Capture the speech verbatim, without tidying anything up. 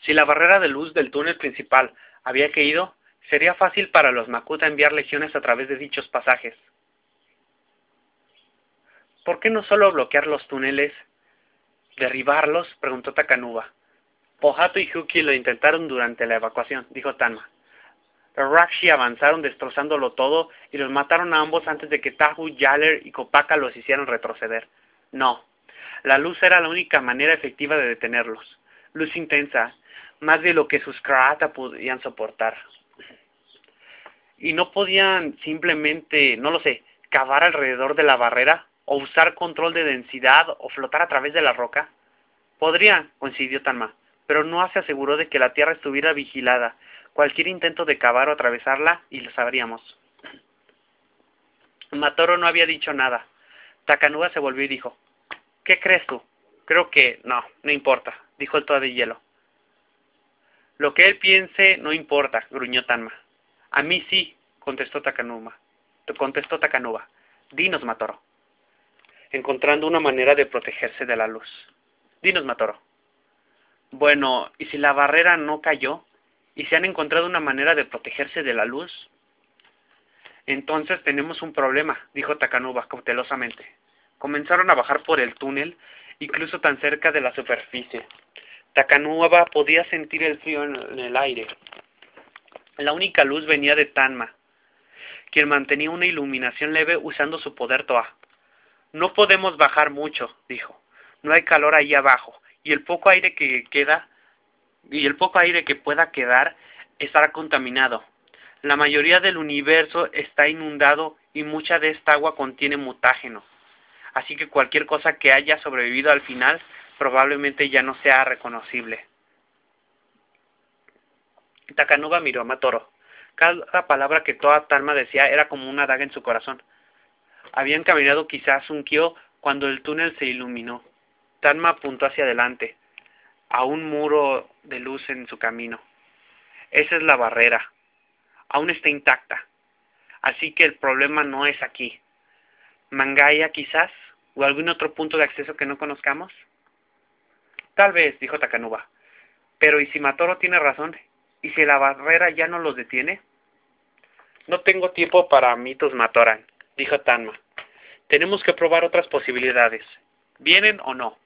Si la barrera de luz del túnel principal había caído, sería fácil para los Makuta enviar legiones a través de dichos pasajes. ¿Por qué no solo bloquear los túneles? ¿Derribarlos?, preguntó Takanuba. Pohato y Huki lo intentaron durante la evacuación, dijo Tanma. Los Rakshi avanzaron destrozándolo todo y los mataron a ambos antes de que Tahu, Yaller y Kopaka los hicieran retroceder. No, la luz era la única manera efectiva de detenerlos. Luz intensa, más de lo que sus Krahata podían soportar. Y no podían simplemente, no lo sé, cavar alrededor de la barrera, o usar control de densidad, o flotar a través de la roca. Podrían, coincidió Tanma, pero no se aseguró de que la Tierra estuviera vigilada. Cualquier intento de cavar o atravesarla, y lo sabríamos. Matoro no había dicho nada. Takanuba se volvió y dijo, ¿qué crees tú? Creo que, no, no importa, dijo el Toa de hielo. Lo que él piense no importa, gruñó Tanma. A mí sí, contestó Takanuba. Contestó Takanuba. Dinos, Matoro. Encontrando una manera de protegerse de la luz. Dinos, Matoro. Bueno, ¿y si la barrera no cayó? ¿Y si han encontrado una manera de protegerse de la luz? Entonces tenemos un problema, dijo Takanuba cautelosamente. Comenzaron a bajar por el túnel, incluso tan cerca de la superficie. Takanuba podía sentir el frío en el aire. La única luz venía de Tanma, quien mantenía una iluminación leve usando su poder Toa. No podemos bajar mucho, dijo. No hay calor ahí abajo, y el poco aire que queda, y el poco aire que pueda quedar estará contaminado. La mayoría del universo está inundado y mucha de esta agua contiene mutágeno. Así que cualquier cosa que haya sobrevivido al final probablemente ya no sea reconocible. Takanuba miró a Matoro. Cada palabra que toda Tanma decía era como una daga en su corazón. Habían caminado quizás un kyo cuando el túnel se iluminó. Tanma apuntó hacia adelante, a un muro de luz en su camino. Esa es la barrera. Aún está intacta. Así que el problema no es aquí. ¿Mangaya quizás? ¿O algún otro punto de acceso que no conozcamos? Tal vez, dijo Takanuba. Pero ¿y si Matoro tiene razón? ¿Y si la barrera ya no los detiene? No tengo tiempo para mitos, Matoran, dijo Tanma. Tenemos que probar otras posibilidades. ¿Vienen o no?